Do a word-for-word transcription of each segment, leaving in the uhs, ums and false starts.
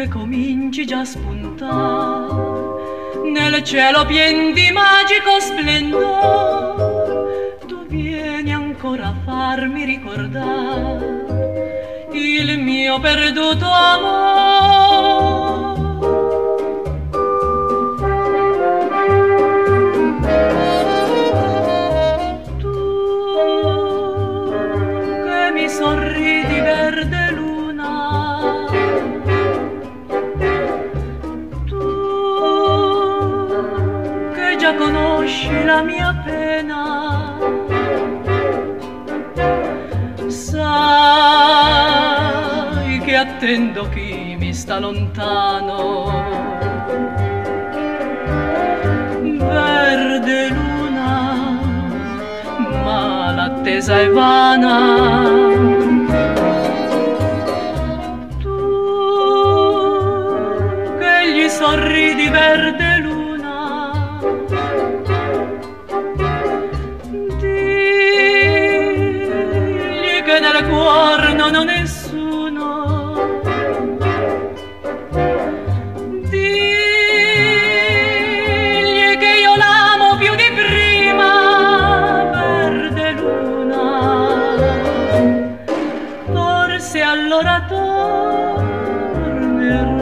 che cominci già a spuntare nel cielo pien di magico splendore. Tu vieni ancora a farmi ricordare il mio perduto amore. Sorridi verde luna, tu che già conosci la mia pena, sai che attendo chi mi sta lontano. Verde luna, ma l'attesa è vana. Sorridi verde luna, digli che nel cuore non ho nessuno, digli che io l'amo più di prima. Verde luna, forse allora tornerà.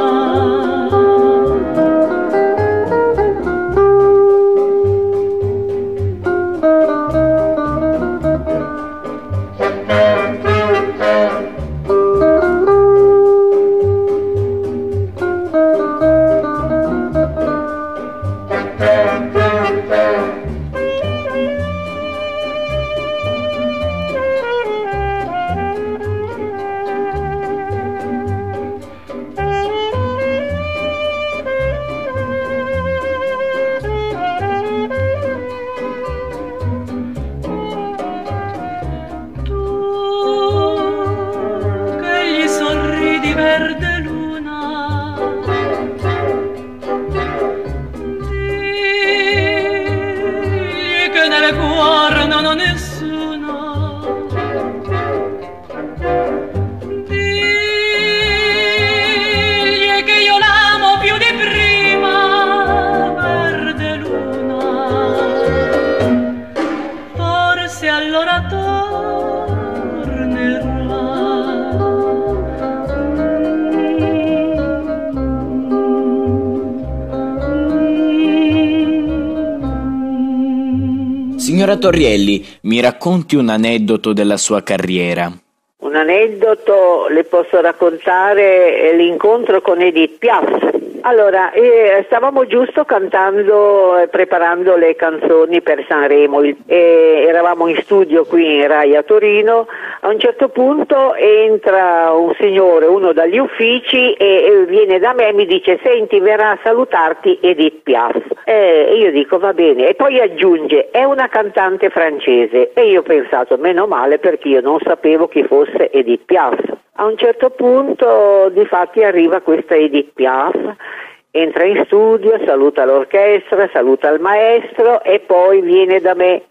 Signora Torrielli, mi racconti un aneddoto della sua carriera? Un aneddoto le posso raccontare l'incontro con Edith Piaf. Allora, eh, stavamo giusto cantando e preparando le canzoni per Sanremo, e eravamo in studio qui in Rai a Torino. A un certo punto entra un signore, uno dagli uffici, e, e viene da me e mi dice: senti, verrà a salutarti Edith Piaf. E io dico va bene, e poi aggiunge: è una cantante francese. E io ho pensato, meno male, perché io non sapevo chi fosse Edith Piaf. A un certo punto, difatti, arriva questa Edith Piaf, entra in studio, saluta l'orchestra, saluta il maestro e poi viene da me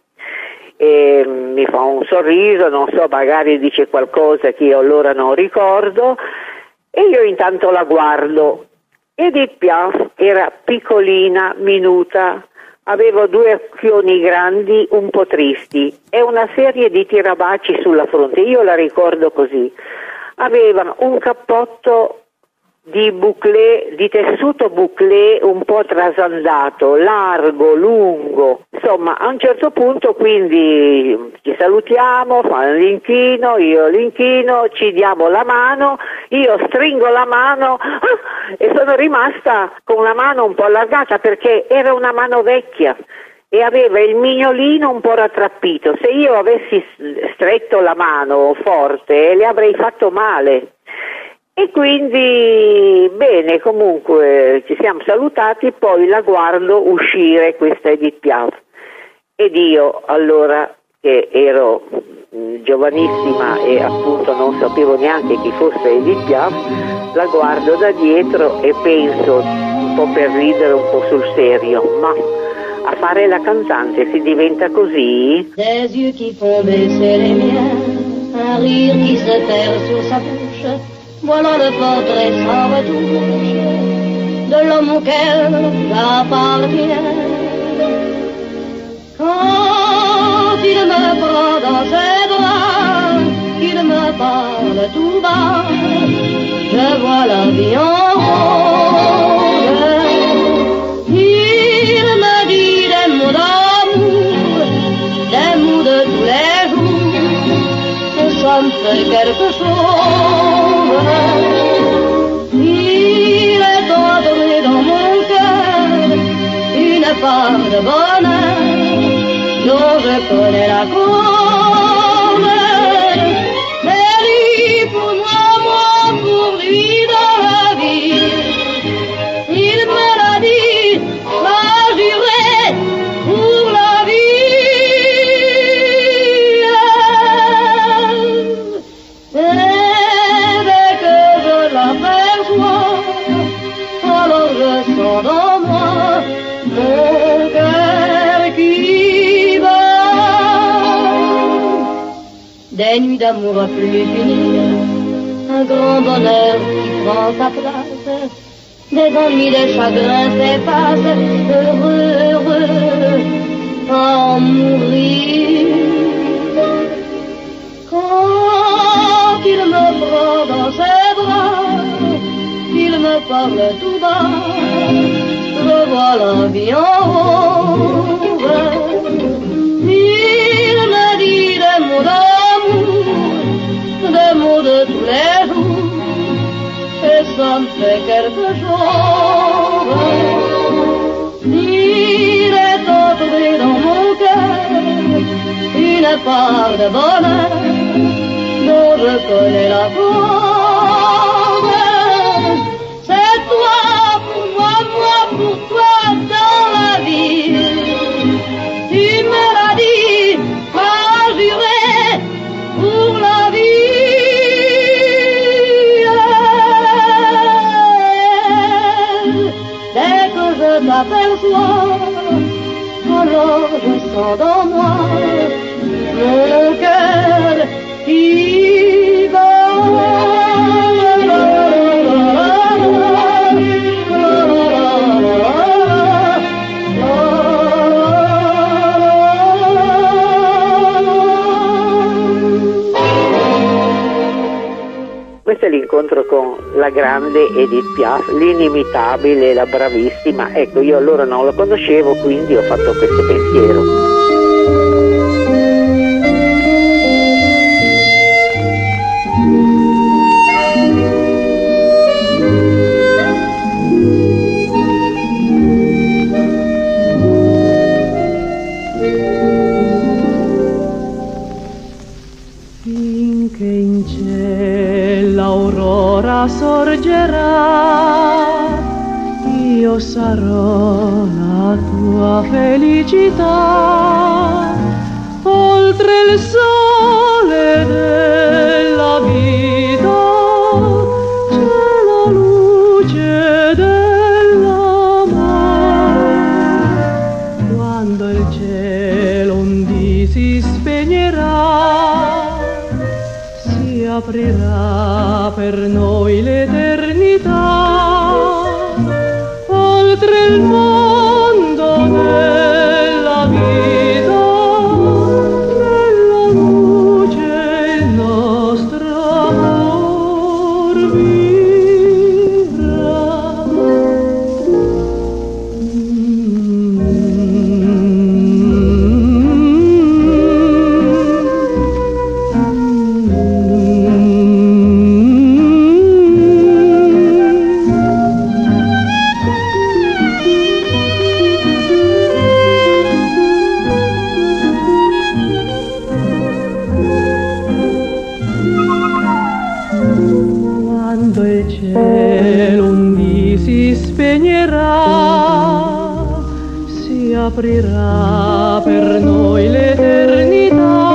e mi fa un sorriso, non so, magari dice qualcosa che io allora non ricordo, e io intanto la guardo. Edith Piaf era piccolina, minuta, aveva due occhioni grandi, un po' tristi, e una serie di tirabaci sulla fronte, io la ricordo così. Aveva un cappotto di bouclé, di tessuto bouclé un po' trasandato, largo, lungo. Insomma, a un certo punto quindi ci salutiamo, fa l'inchino, io l'inchino, ci diamo la mano, io stringo la mano ah, e sono rimasta con la mano un po' allargata perché era una mano vecchia e aveva il mignolino un po' rattrappito. Se io avessi stretto la mano forte le avrei fatto male. E quindi, bene, comunque ci siamo salutati, poi la guardo uscire questa Edith Piaf. Ed io, allora, che ero mh, giovanissima e appunto non sapevo neanche chi fosse Edith Piaf, la guardo da dietro e penso, un po' per ridere, un po' sul serio, ma a fare la cantante si diventa così? Des yeux qui font baisser les miens, un rire qui se perd sur sa bouche. voilà le portrait sans retouche de l'homme auquel j'appartiens. Quand il me prend dans ses bras, qu'il me parle tout bas, je vois la vie en rose. Il me dit des mots d'amour, des mots de tous les jours, et ça me fait quelque chose. Il est entré dans mon cœur une part de bonheur dont je connais la cause. C'est lui pour moi, moi pour lui dans la vie. Il me l'a dit, m'a juré pour la vie. Et dès que je l'aperçois, alors je sens dans moi mon cœur qui bat. Des nuits d'amour à plus finir, un grand bonheur qui prend sa place, des ennuis, des chagrins s'effacent, heureux, heureux, à en mourir. Quand il me prend dans ses bras, qu'il me parle tout bas, je vois la vie en rose. Il me dit des mots d'amour, des mots de tous les jours, et ça me fait quelque chose. Il est entré dans mon cœur une part de bonheur dont je connais la cause. C'est toi pour moi, moi pour toi dans la vie. Tu me l'as dit, m'as juré pour la vie. Dès que je t'aperçois, alors je sens dans moi mon cœur qui bat. Questo è l'incontro con la grande Edith Piaf, l'inimitabile, la bravissima. Ecco, io allora non lo conoscevo, quindi ho fatto questo pensiero. Finché in cielo l'aurora sorgerà, io sarò la tua felicità. Oltre il sole della vita c'è la luce dell'amore. Quando il cielo un dì si spegnerà, si aprirà per noi l'eternità. Oltre il mondo della vita, nella luce il nostro amor vivrà. Quando il cielo un dì si spegnerà, si aprirà per noi l'eternità.